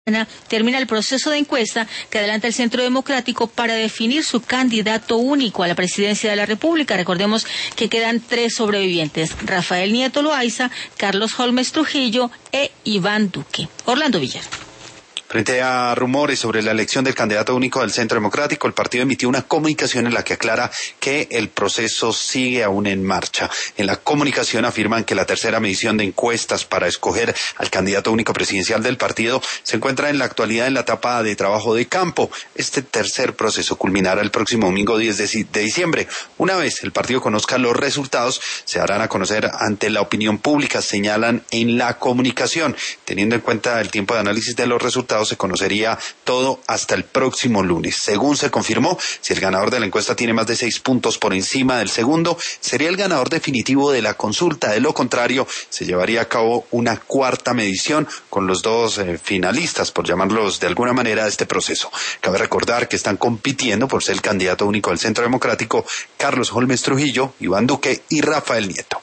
termina el proceso de encuesta que adelanta el Centro Democrático para definir su candidato único a la presidencia de la República. Recordemos que quedan 3 sobrevivientes: Rafael Nieto Loaiza, Carlos Holmes Trujillo e Iván Duque. Orlando Villar. Frente a rumores sobre la elección del candidato único del Centro Democrático, el partido emitió una comunicación en la que aclara que el proceso sigue aún en marcha. En la comunicación afirman que la tercera medición de encuestas para escoger al candidato único presidencial del partido se encuentra en la actualidad en la etapa de trabajo de campo. Este tercer proceso culminará el próximo domingo 10 de diciembre. Una vez el partido conozca los resultados, se darán a conocer ante la opinión pública, señalan en la comunicación. Teniendo en cuenta el tiempo de análisis de los resultados, se conocería todo hasta el próximo lunes. Según se confirmó, si el ganador de la encuesta tiene más de 6 puntos por encima del segundo, sería el ganador definitivo de la consulta. De lo contrario, se llevaría a cabo una cuarta medición con los 2 finalistas, por llamarlos de alguna manera, de este proceso. Cabe recordar que están compitiendo por ser el candidato único del Centro Democrático Carlos Holmes Trujillo, Iván Duque y Rafael Nieto.